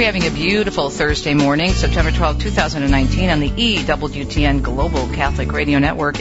We're having a beautiful Thursday morning, September 12, 2019, on the EWTN Global Catholic Radio Network,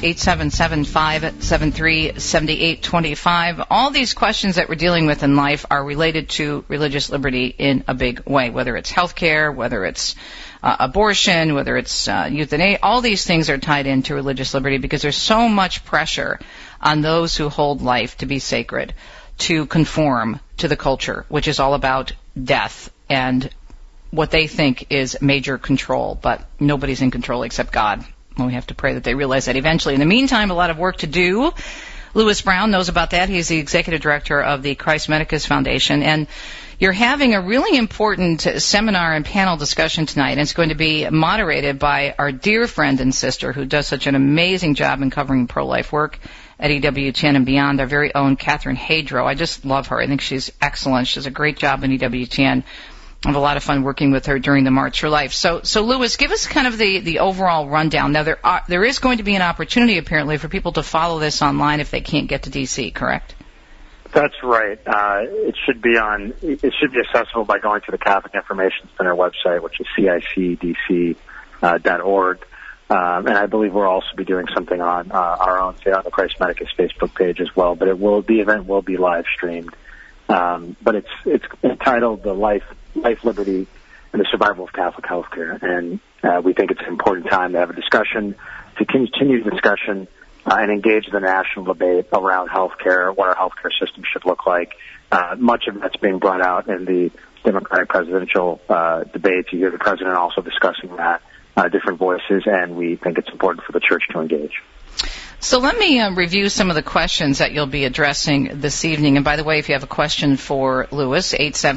877-573-7825. All these questions that we're dealing with in life are related to religious liberty in a big way, whether it's health care, whether it's abortion, whether it's euthanasia. All these things are tied into religious liberty because there's so much pressure on those who hold life to be sacred to conform to the culture, which is all about death and what they think is major control, but nobody's in control except God. And we have to pray that they realize that eventually. In the meantime, a lot of work to do. Lewis Brown knows about that. He's the executive director of the Christ Medicus Foundation. And you're having a really important seminar and panel discussion tonight. And it's going to be moderated by our dear friend and sister who does such an amazing job in covering pro-life work at EWTN and beyond, our very own Catherine Hadro. I just love her. I think she's excellent. She does a great job in EWTN. I have a lot of fun working with her during the March for Life. So Lewis, give us kind of the overall rundown. Now, there is going to be an opportunity, apparently, for people to follow this online if they can't get to D.C., correct? That's right. It should be accessible by going to the Catholic Information Center website, which is cicdc.org. And I believe we'll also be doing something on our own, on the Christ Medicus Facebook page as well. But the event will be live streamed. But it's entitled "The Life, Liberty, and the Survival of Catholic Healthcare," and we think it's an important time to have a discussion, to continue the discussion, and engage the national debate around healthcare, what our healthcare system should look like. Much of that's being brought out in the Democratic presidential debates. You hear the president also discussing that, different voices, and we think it's important for the church to engage. So let me review some of the questions that you'll be addressing this evening. And by the way, if you have a question for Lewis,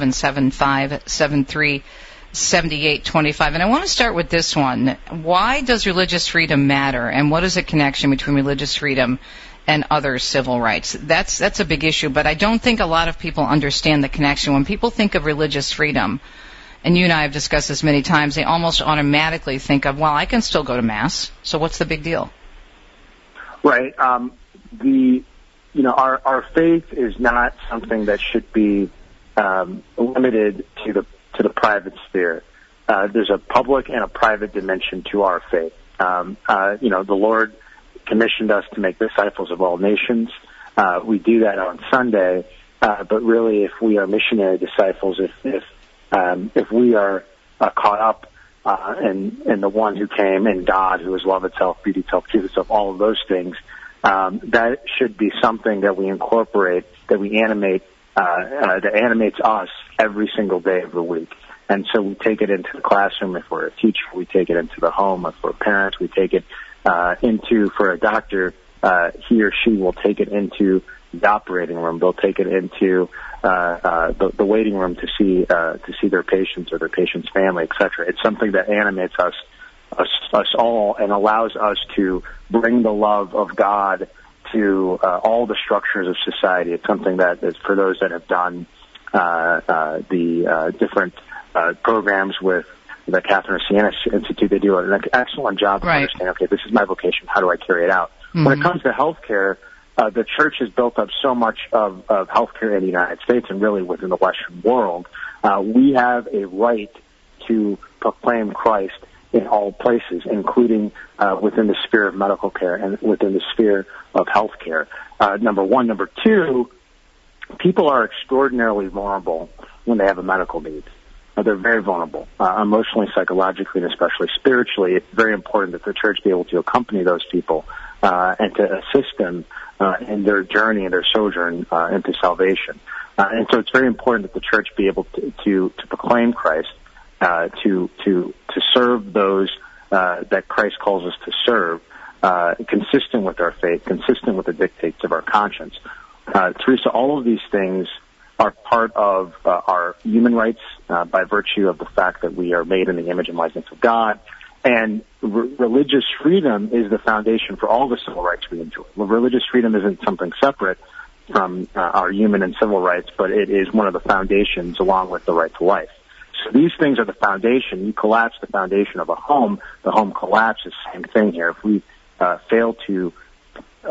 877-573-7825. And I want to start with this one. Why does religious freedom matter, and what is the connection between religious freedom and other civil rights? That's a big issue, but I don't think a lot of people understand the connection. When people think of religious freedom, and you and I have discussed this many times, they almost automatically think of, well, I can still go to Mass, so what's the big deal? Right. Our faith is not something that should be limited to the private sphere. There's a public and a private dimension to our faith. The Lord commissioned us to make disciples of all nations. We do that on Sunday, but really, if we are missionary disciples, if we are caught up and the one who came, and God, who is love itself, beauty itself, truth itself, all of those things, that should be something that we incorporate, that we animate, that animates us every single day of the week. And so we take it into the classroom if we're a teacher, we take it into the home if we're parents, we take it for a doctor, he or she will take it into the operating room, they'll take it into the waiting room to see their patients or their patient's family, etc. It's something that animates us all and allows us to bring the love of God to all the structures of society. It's something that is for those that have done the different programs with the Catherine of Siena Institute. They do an excellent job of understanding, okay, this is my vocation, how do I carry it out? Mm-hmm. When it comes to healthcare, the church has built up so much of healthcare in the United States and really within the Western world. We have a right to proclaim Christ in all places, including within the sphere of medical care and within the sphere of healthcare. Number one. Number two, people are extraordinarily vulnerable when they have a medical need. They're very vulnerable, emotionally, psychologically, and especially spiritually. It's very important that the church be able to accompany those people and to assist them in their journey and their sojourn into salvation. And so it's very important that the church be able to proclaim Christ, to serve those that Christ calls us to serve, consistent with our faith, consistent with the dictates of our conscience. Teresa, all of these things are part of our human rights by virtue of the fact that we are made in the image and likeness of God. And religious freedom is the foundation for all the civil rights we enjoy. Well, religious freedom isn't something separate from our human and civil rights, but it is one of the foundations along with the right to life. So these things are the foundation. You collapse the foundation of a home, the home collapses. Same thing here. If we fail to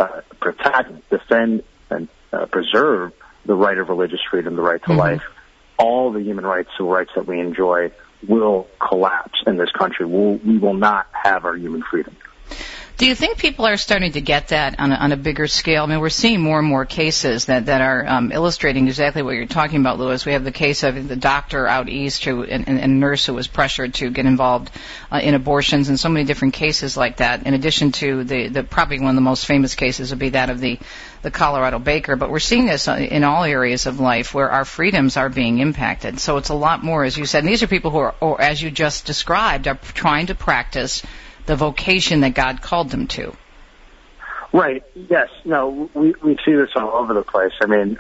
protect, defend, and preserve the right of religious freedom, the right to life, all the human rights, civil rights that we enjoy will collapse in this country. We will not have our human freedom. Do you think people are starting to get that on a bigger scale? I mean, we're seeing more and more cases that are illustrating exactly what you're talking about, Louis. We have the case of the doctor out east and a nurse who was pressured to get involved in abortions, and so many different cases like that, in addition to the probably one of the most famous cases would be that of the Colorado baker. But we're seeing this in all areas of life where our freedoms are being impacted. So it's a lot more, as you said. And these are people who are, or as you just described, are trying to practice the vocation that God called them to. Right. Yes. No, we see this all over the place. I mean,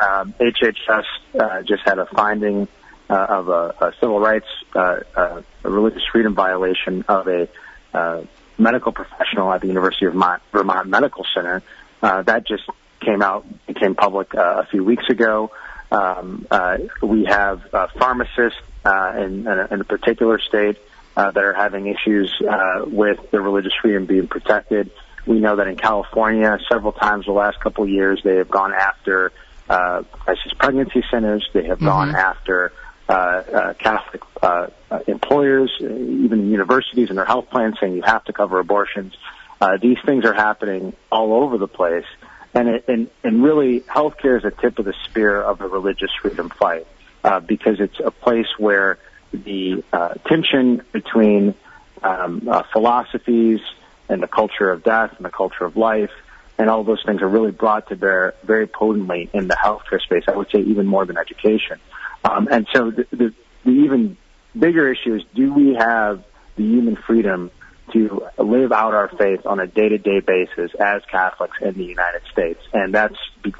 HHS just had a finding of a civil rights, a religious freedom violation of a medical professional at the University of Vermont Medical Center. That just became public a few weeks ago. We have pharmacists in a particular state that are having issues with their religious freedom being protected. We know that in California, several times the last couple of years, they have gone after crisis pregnancy centers. They have gone after Catholic employers, even universities and their health plans, saying you have to cover abortions. These things are happening all over the place. And really, healthcare is a tip of the spear of the religious freedom fight because it's a place where the tension between philosophies and the culture of death and the culture of life and all those things are really brought to bear very potently in the healthcare space, I would say even more than education. And so the even bigger issue is, do we have the human freedom to live out our faith on a day-to-day basis as Catholics in the United States? And that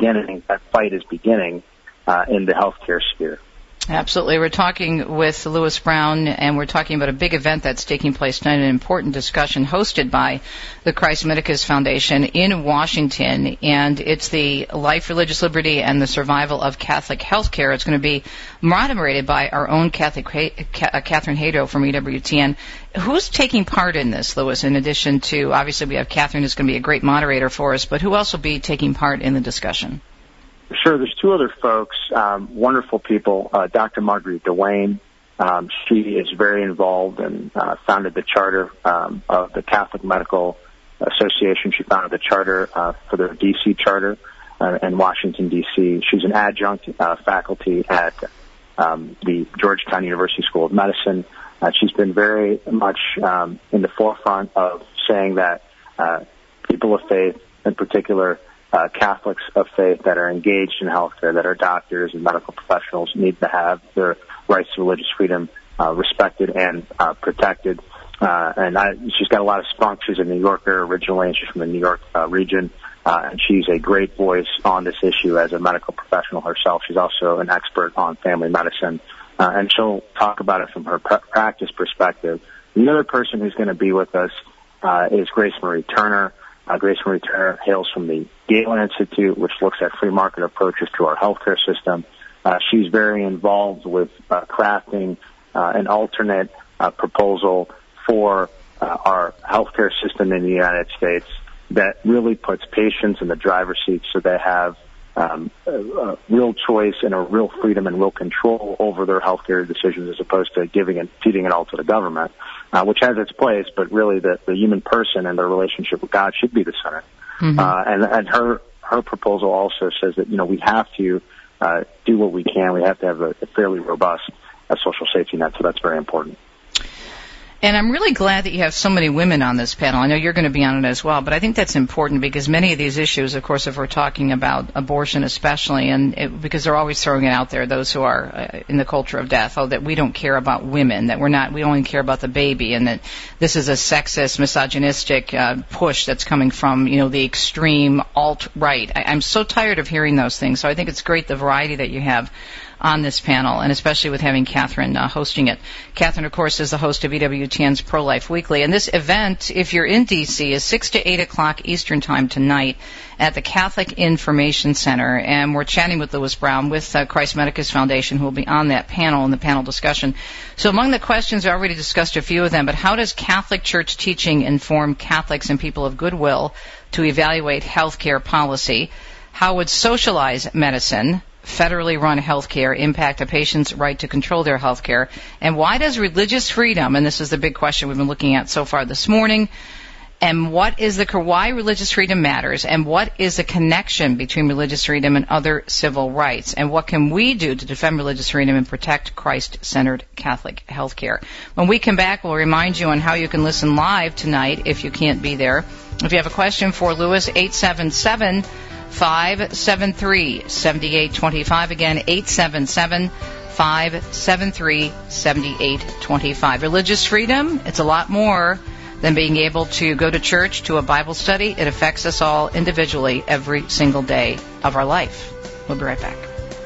fight is beginning in the healthcare sphere. Absolutely. We're talking with Louis Brown, and we're talking about a big event that's taking place tonight, an important discussion hosted by the Christ Medicus Foundation in Washington, and it's the Life, Religious Liberty, and the Survival of Catholic Healthcare. It's going to be moderated by our own Catherine Haydo from EWTN. Who's taking part in this, Louis, in addition to, obviously we have Catherine who's going to be a great moderator for us, but who else will be taking part in the discussion? Sure. There's two other folks, wonderful people. Dr. Marguerite Duane. She is very involved and founded the charter of the Catholic Medical Association. She founded the charter for their D.C. charter in Washington, D.C. She's an adjunct faculty at the Georgetown University School of Medicine. She's been very much in the forefront of saying that people of faith, in particular Catholics of faith that are engaged in healthcare, that are doctors and medical professionals, need to have their rights to religious freedom respected and protected. She's got a lot of spunk. She's a New Yorker originally, and she's from the New York region, and she's a great voice on this issue as a medical professional herself. She's also an expert on family medicine, and she'll talk about it from her practice perspective. The other person who's going to be with us is Grace Marie Turner. Grace Marie Turner hails from the Galen Institute, which looks at free market approaches to our healthcare system. She's very involved with crafting an alternate proposal for our healthcare system in the United States that really puts patients in the driver's seat so they have a real choice and a real freedom and real control over their healthcare decisions as opposed to giving and feeding it all to the government, which has its place, but really the human person and their relationship with God should be the center. And her proposal also says that, we have to do what we can. We have to have a fairly robust social safety net, so that's very important. And I'm really glad that you have so many women on this panel. I know you're going to be on it as well, but I think that's important because many of these issues, of course, if we're talking about abortion especially, because they're always throwing it out there, those who are in the culture of death, that we don't care about women, that we only care about the baby, and that this is a sexist, misogynistic push that's coming from, the extreme alt-right. I'm so tired of hearing those things, so I think it's great the variety that you have on this panel, and especially with having Catherine hosting it. Catherine, of course, is the host of EWTN's Pro-Life Weekly, and this event, if you're in D.C., is 6 to 8 o'clock Eastern Time tonight at the Catholic Information Center, and we're chatting with Louis Brown with Christ Medicus Foundation, who will be on that panel in the panel discussion. So among the questions, we already discussed a few of them, but how does Catholic Church teaching inform Catholics and people of goodwill to evaluate health care policy? How would socialized medicine federally run health care impact a patient's right to control their health care? And why does religious freedom, and this is the big question we've been looking at so far this morning, and why religious freedom matters, and what is the connection between religious freedom and other civil rights, and what can we do to defend religious freedom and protect Christ-centered Catholic health care? When we come back, we'll remind you on how you can listen live tonight if you can't be there. If you have a question for Lewis, 877-573-7825. Again, 877-573-7825. Religious freedom, it's a lot more than being able to go to church, to a Bible study. It affects us all individually every single day of our life. We'll be right back.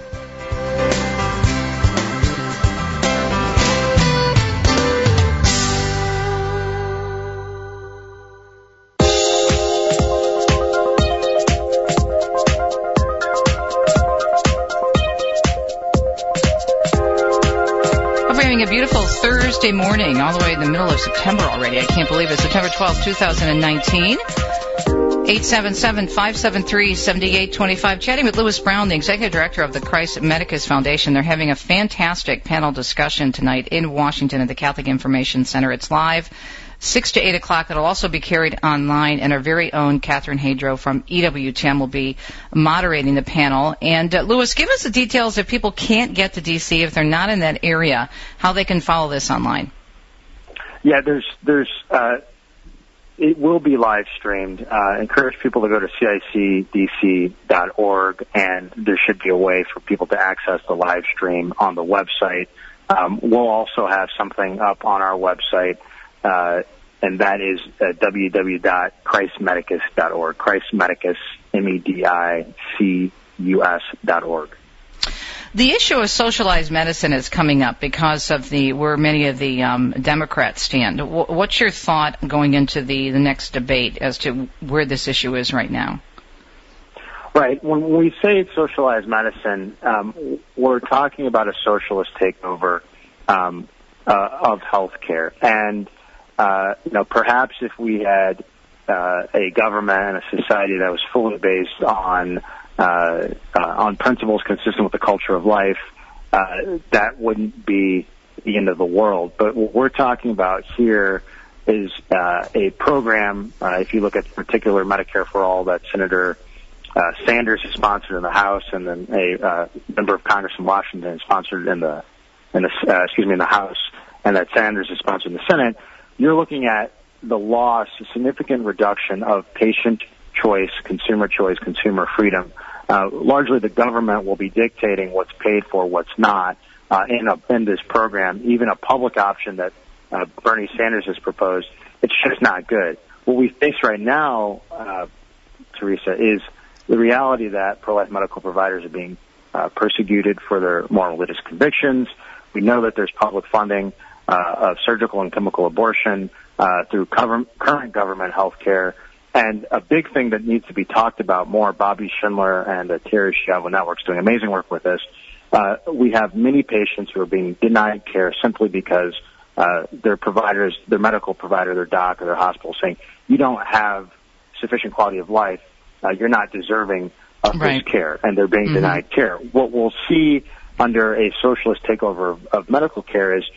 A beautiful Thursday morning, all the way in the middle of September already. I can't believe it. September 12th, 2019. 877-573-7825. Chatting with Lewis Brown, the Executive Director of the Christ Medicus Foundation. They're having a fantastic panel discussion tonight in Washington at the Catholic Information Center. It's live 6 to 8 o'clock. It'll also be carried online, and our very own Catherine Hadro from EWTN will be moderating the panel. And Lewis, give us the details if people can't get to D.C., if they're not in that area, how they can follow this online. Yeah, it will be live streamed. Encourage people to go to CICDC.org, and there should be a way for people to access the live stream on the website. We'll also have something up on our website, and that is www.christmedicus.org. Christmedicus, MEDICUS.org. The issue of socialized medicine is coming up because of where many of the Democrats stand. What's your thought going into the next debate as to where this issue is right now? Right. When we say socialized medicine, we're talking about a socialist takeover of healthcare. And perhaps if we had a government and a society that was fully based on principles consistent with the culture of life, that wouldn't be the end of the world. But what we're talking about here is a program, if you look at particular Medicare for All, that Senator Sanders has sponsored in the House, and then a member of Congress from Washington has sponsored in the House, and that Sanders has sponsored in the Senate. You're looking at the loss, a significant reduction of patient choice, consumer freedom. Largely the government will be dictating what's paid for, what's not, in this program. Even a public option that Bernie Sanders has proposed, it's just not good. What we face right now, Teresa, is the reality that pro-life medical providers are being persecuted for their moral religious convictions. We know that there's public funding of surgical and chemical abortion through current government health care. And a big thing that needs to be talked about more, Bobby Schindler and the Terry Schiavo Network's doing amazing work with this. We have many patients who are being denied care simply because their providers, their medical provider, their doc, or their hospital saying, you don't have sufficient quality of life, you're not deserving of this care, and they're being denied care. What we'll see under a socialist takeover of medical care is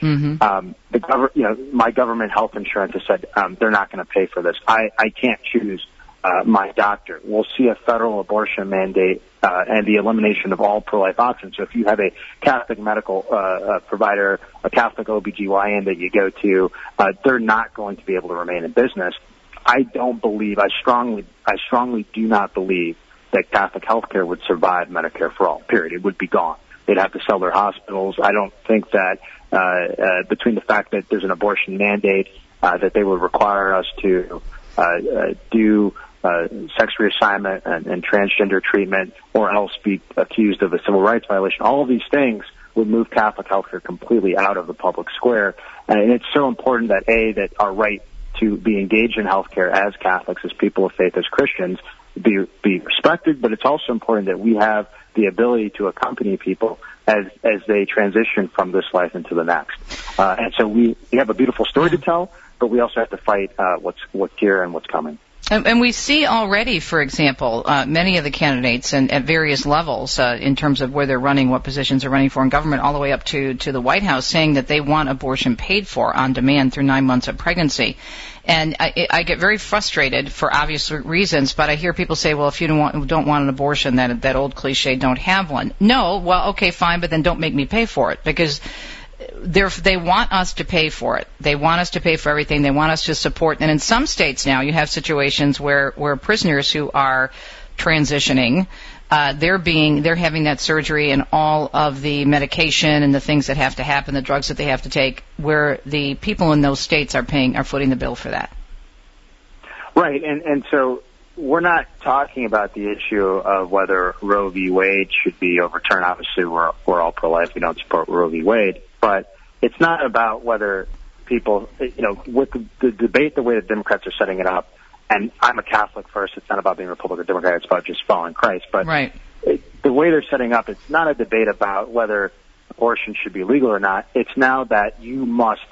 my government health insurance has said they're not going to pay for this. I can't choose my doctor. We'll see a federal abortion mandate and the elimination of all pro-life options. So if you have a Catholic medical provider, a Catholic OBGYN that you go to, they're not going to be able to remain in business. I strongly do not believe that Catholic healthcare would survive Medicare for All, period. It would be gone. They'd have to sell their hospitals. I don't think that between the fact that there's an abortion mandate, that they would require us to do sex reassignment and transgender treatment, or else be accused of a civil rights violation. All of these things would move Catholic healthcare completely out of the public square. And it's so important that our right to be engaged in healthcare as Catholics, as people of faith, as Christians, be respected, but it's also important that we have the ability to accompany people as they transition from this life into the next. And so we have a beautiful story to tell, but we also have to fight what's here and what's coming. And we see already, for example, many of the candidates and at various levels in terms of where they're running, what positions they're running for in government, all the way up to the White House, saying that they want abortion paid for on demand through 9 months of pregnancy. And I get very frustrated for obvious reasons, but I hear people say, well, if you don't want an abortion, that old cliche, don't have one. No, well, okay, fine, but then don't make me pay for it, because they want us to pay for it. They want us to pay for everything. They want us to support. And in some states now, you have situations where prisoners who are transitioning, they're having that surgery and all of the medication and the things that have to happen, the drugs that they have to take, where the people in those states are footing the bill for that. Right, and so we're not talking about the issue of whether Roe v. Wade should be overturned. Obviously, we're all pro-life. We don't support Roe v. Wade. But it's not about whether people, with the debate, the way the Democrats are setting it up, and I'm a Catholic first, it's not about being Republican or Democrat, it's about just following Christ. But right. The way they're setting up, it's not a debate about whether abortion should be legal or not. It's now that you must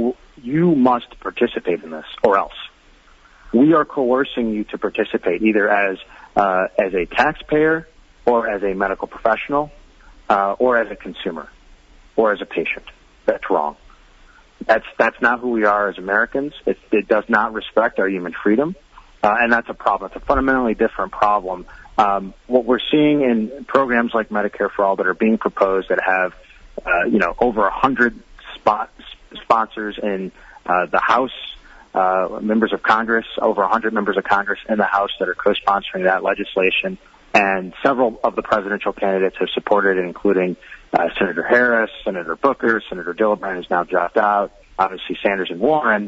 participate in this, or else. We are coercing you to participate, either as a taxpayer, or as a medical professional, or as a consumer, or as a patient. That's wrong. That's not who we are as Americans. It does not respect our human freedom, and that's a problem. It's a fundamentally different problem. What we're seeing in programs like Medicare for All that are being proposed that have, over 100 sponsors in the House, members of Congress, over 100 members of Congress in the House that are co-sponsoring that legislation, and several of the presidential candidates have supported it, including Senator Harris, Senator Booker, Senator Gillibrand, who's now dropped out, obviously Sanders and Warren.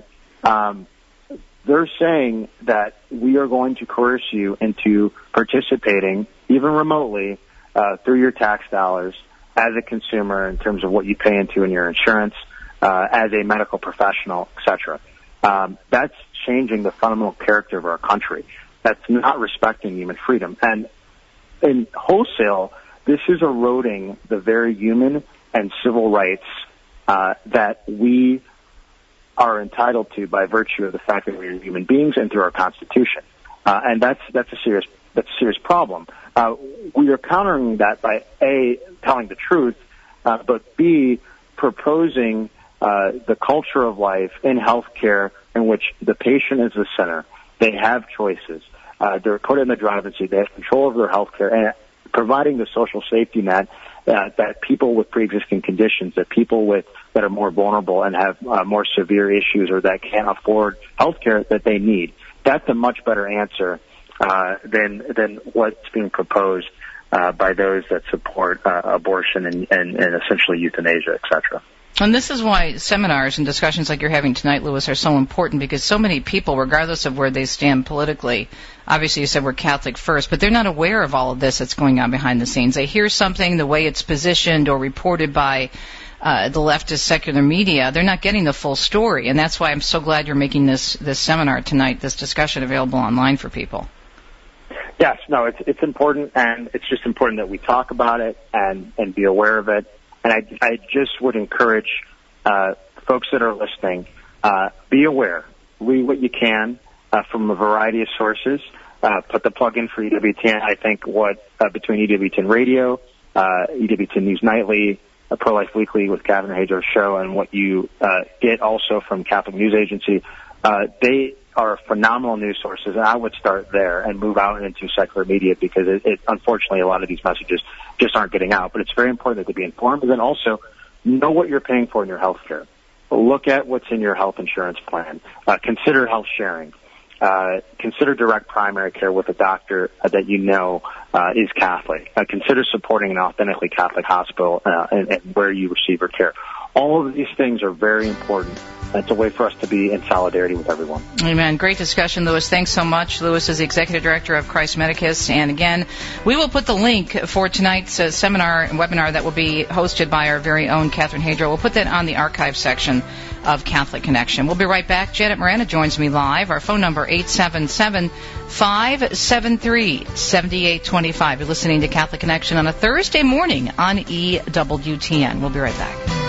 They're saying that we are going to coerce you into participating, even remotely, through your tax dollars as a consumer in terms of what you pay into in your insurance, as a medical professional, etc. That's changing the fundamental character of our country. That's not respecting human freedom. And in wholesale, this is eroding the very human and civil rights that we are entitled to by virtue of the fact that we are human beings and through our Constitution. And that's a serious problem. We are countering that by A, telling the truth, but B, proposing the culture of life in healthcare in which the patient is the center. They have choices. They're put in the driver's seat. They have control over their healthcare, and providing the social safety net that people with pre-existing conditions, that people that are more vulnerable and have more severe issues or that can't afford healthcare that they need. That's a much better answer than what's being proposed by those that support abortion and essentially euthanasia, etc. And this is why seminars and discussions like you're having tonight, Louis, are so important, because so many people, regardless of where they stand politically, obviously you said we're Catholic first, but they're not aware of all of this that's going on behind the scenes. They hear something, the way it's positioned or reported by the leftist secular media, they're not getting the full story. And that's why I'm so glad you're making this seminar tonight, this discussion available online for people. Yes, no, it's important, and it's just important that we talk about it and be aware of it. And I just would encourage folks that are listening, be aware. Read what you can from a variety of sources. Put the plug in for EWTN. I think between EWTN Radio, EWTN News Nightly, Pro-Life Weekly with Gavin Hadro's show, and what you get also from Catholic News Agency, they are phenomenal news sources, and I would start there and move out into secular media because unfortunately a lot of these messages just aren't getting out. But it's very important to be informed, and then also know what you're paying for in your health care. Look at what's in your health insurance plan. Consider health sharing. Consider direct primary care with a doctor that you know is Catholic. Consider supporting an authentically Catholic hospital and where you receive your care. All of these things are very important. It's a way for us to be in solidarity with everyone. Amen. Great discussion, Louis. Thanks so much. Louis is the Executive Director of Christ Medicus. And again, we will put the link for tonight's seminar and webinar that will be hosted by our very own Catherine Hadro. We'll put that on the archive section of Catholic Connection. We'll be right back. Janet Miranda joins me live. Our phone number, 877-573-7825. You're listening to Catholic Connection on a Thursday morning on EWTN. We'll be right back.